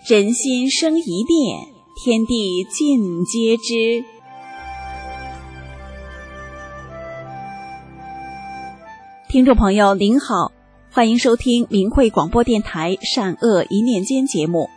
人心生一念，天地尽皆知。听众朋友您好，欢迎收听明慧广播电台善恶一念间节目。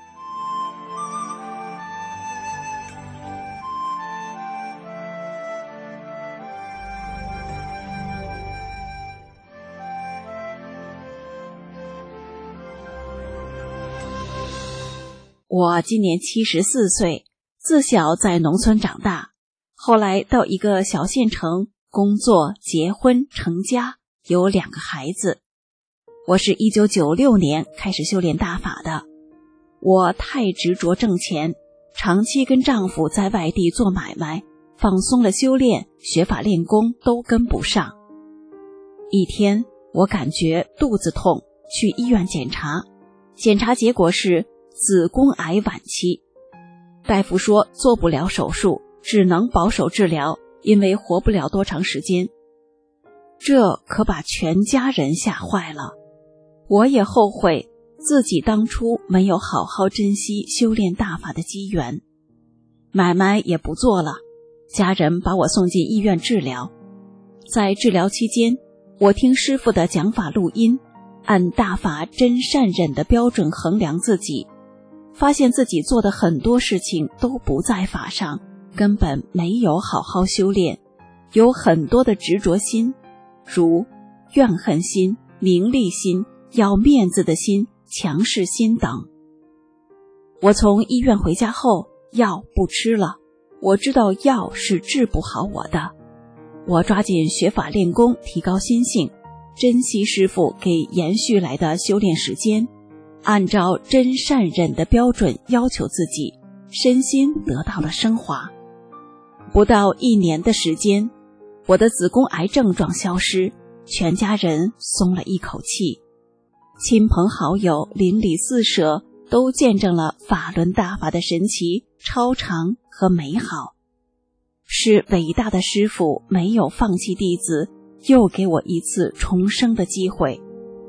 我今年74岁，自小在农村长大，后来到一个小县城工作、结婚、成家，有2个孩子。我是1996年开始修炼大法的。我太执着挣钱，长期跟丈夫在外地做买卖，放松了修炼、学法练功都跟不上。一天，我感觉肚子痛，去医院检查，检查结果是子宫癌晚期，大夫说做不了手术，只能保守治疗，因为活不了多长时间。这可把全家人吓坏了。我也后悔自己当初没有好好珍惜修炼大法的机缘，买卖也不做了，家人把我送进医院治疗。在治疗期间，我听师父的讲法录音，按大法真善忍的标准衡量自己，发现自己做的很多事情都不在法上，根本没有好好修炼，有很多的执着心，如怨恨心、名利心、要面子的心、强势心等。我从医院回家后，药不吃了，我知道药是治不好我的。我抓紧学法练功，提高心性，珍惜师父给延续来的修炼时间，按照真善忍的标准要求自己，身心得到了升华。不到1年的时间，我的子宫癌症状消失，全家人松了一口气。亲朋好友邻里四舍都见证了法轮大法的神奇、超常和美好。是伟大的师父没有放弃弟子，又给我一次重生的机会。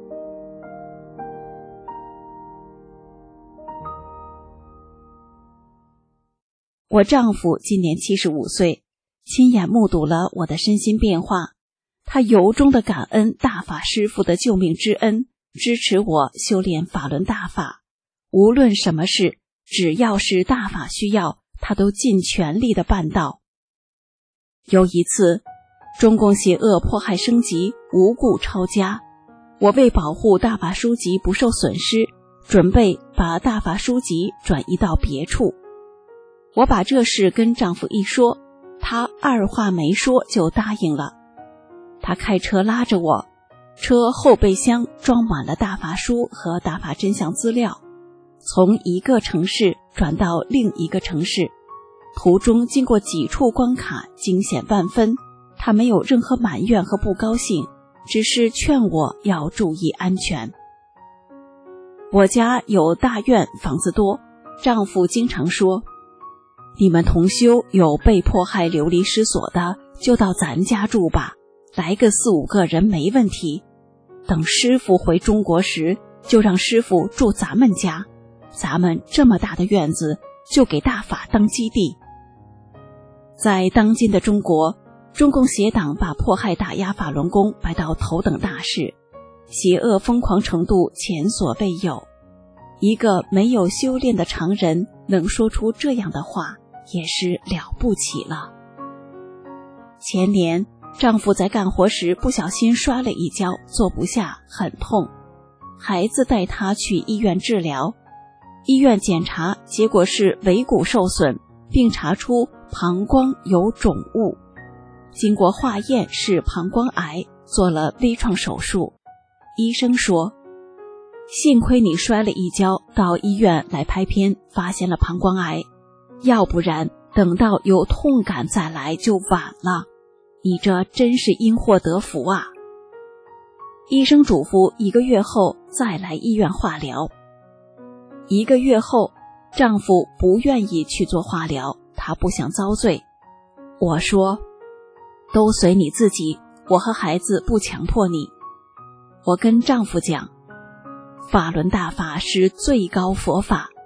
我丈夫今年75岁，亲眼目睹了我的身心变化，他由衷的感恩大法师父的救命之恩，支持我修炼法轮大法。无论什么事，只要是大法需要，他都尽全力的办到。有一次，中共邪恶迫害升级，无故抄家，我为保护大法书籍不受损失，准备把大法书籍转移到别处。我把这事跟丈夫一说，他二话没说就答应了。他开车拉着我，车后备箱装满了大法书和大法真相资料，从一个城市转到另一个城市，途中经过几处关卡，惊险万分。他没有任何埋怨和不高兴，只是劝我要注意安全。我家有大院，房子多，丈夫经常说，你们同修有被迫害流离失所的，就到咱家住吧，来个4、5个人没问题。等师父回中国时，就让师父住咱们家，咱们这么大的院子，就给大法当基地。在当今的中国，中共邪党把迫害打压法轮功摆到头等大事，邪恶疯狂程度前所未有。一个没有修炼的常人能说出这样的话，也是了不起了。前年，丈夫在干活时不小心摔了一跤，坐不下，很痛。孩子带他去医院治疗，医院检查结果是尾骨受损，并查出膀胱有肿物。经过化验是膀胱癌，做了微创手术。医生说，幸亏你摔了一跤，到医院来拍片，发现了膀胱癌，要不然等到有痛感再来就晚了。你这真是因祸得福啊！医生嘱咐1个月后再来医院化疗。1个月后，丈夫不愿意去做化疗，他不想遭罪。我说，都随你自己，我和孩子不强迫你。我跟丈夫讲，法轮大法是最高佛法，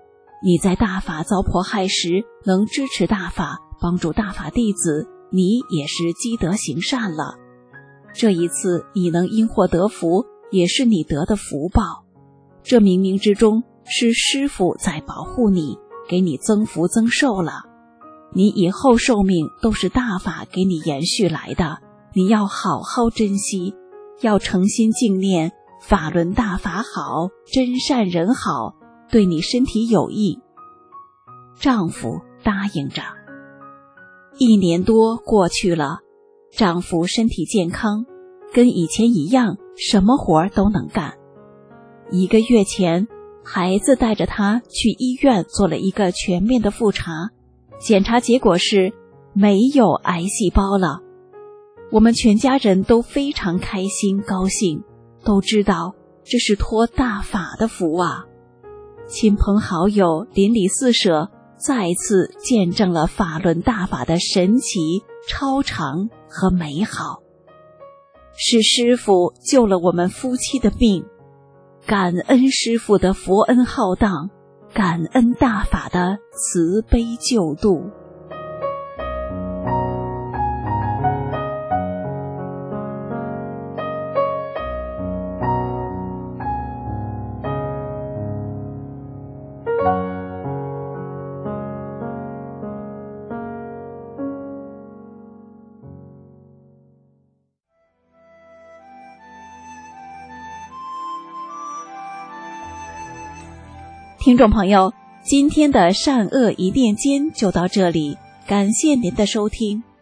你在大法遭迫害时能支持大法，帮助大法弟子，你也是积德行善了。这一次你能因祸得福，也是你得的福报。这冥冥之中是师父在保护你，给你增福增寿了。你以后寿命都是大法给你延续来的，你要好好珍惜，要诚心敬念法轮大法好，真善人好，对你身体有益。丈夫答应着。1年多过去了，丈夫身体健康，跟以前一样，什么活都能干。1个月前，孩子带着他去医院做了一个全面的复查，检查结果是没有癌细胞了。我们全家人都非常开心高兴，都知道这是托大法的福啊。亲朋好友邻里四舍再次见证了法轮大法的神奇、超常和美好。是师父救了我们夫妻的命，感恩师父的佛恩浩荡，感恩大法的慈悲救度。听众朋友，今天的善恶一念间就到这里，感谢您的收听。